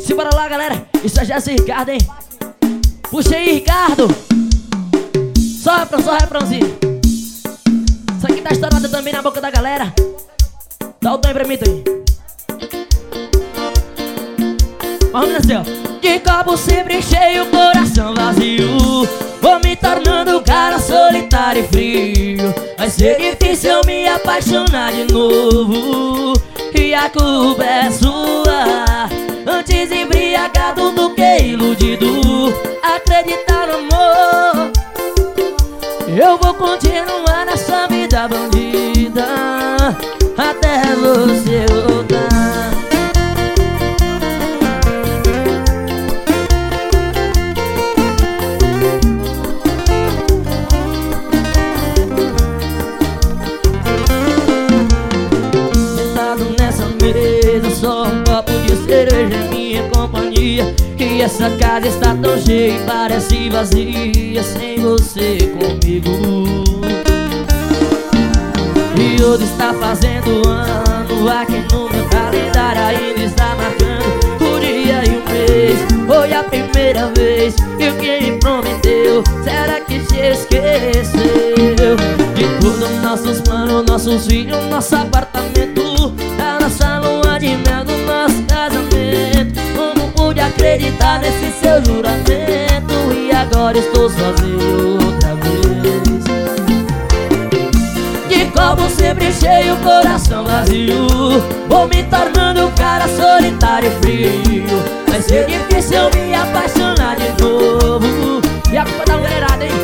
Simbora lá, galera. Isso é Jesse e Ricardo, hein? Puxa aí, Ricardo. Só refrãozinho. Isso aqui tá estourado também na boca da galera. Dá o tom aí pra mim, Tony. Vamos assim, ó. De copo sempre cheio, coração vazio. Vou me tornando um cara solitário e frio. Vai ser difícil eu me apaixonar de novo. E a culpa é sua. Antes embriagado do que iludido. Acreditar no amor. Eu vou continuar nessa vida bandida até você voltar. Sentado nessa mesa, só um copo de cerveja em minha companhia. E essa casa está tão cheia e parece vazia sem você comigo. E hoje está fazendo ano, aqui no meu calendário ainda está marcando o dia e o mês. Foi a primeira vez e o que me prometeu, será que se esqueceu? De todos nossos planos, nossos filhos, nosso apartamento, da nossa lua de mel, do nosso casamento. Como pude acreditar nesse seu juramento? E agora estou sozinho outra vez. De copo sempre cheio, coração vazio. Vou me tornando um cara solitário e frio. Vai ser difícil eu me apaixonar de novo. E a culpa da mulherada, hein?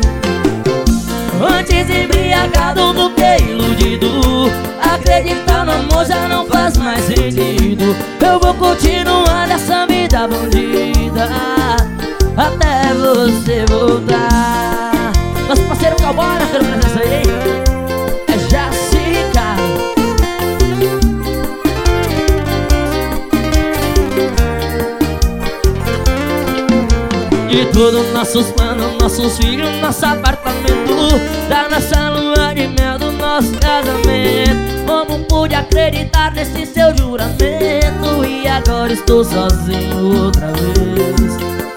Antes embriagado do que iludido. Acreditar no amor já não faz mais sentido. Eu vou continuar nessa vida bandida até você voltar. Nosso parceiro cowboy, nasceu presença aí, hein? É Jesse e Ricardo. De todos nossos planos, nossos filhos, nosso apartamento, da nossa lua de mel, do nosso casamento. Como pude acreditar nesse seu juramento? E agora estou sozinho outra vez.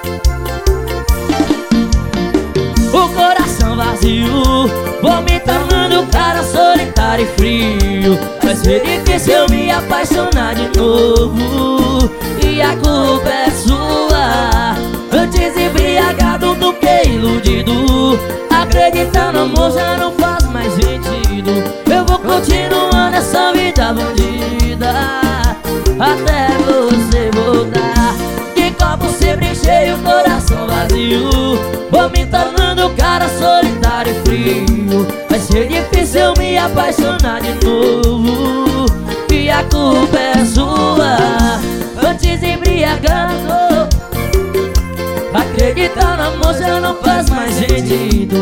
O coração vazio, vou me tornando um cara solitário e frio. Vai ser difícil eu me apaixonar de novo. E a culpa é sua. Antes embriagado do que iludido. Acreditar no amor já não faz mais sentido. Eu vou continuar nessa vida bandida até você voltar. De copo sempre cheio, coração vazio. Vou me tornando um cara solitário e frio. Vai ser difícil eu me apaixonar de novo. E a culpa é sua. Antes embriagado, acreditar no amor já não faz mais sentido.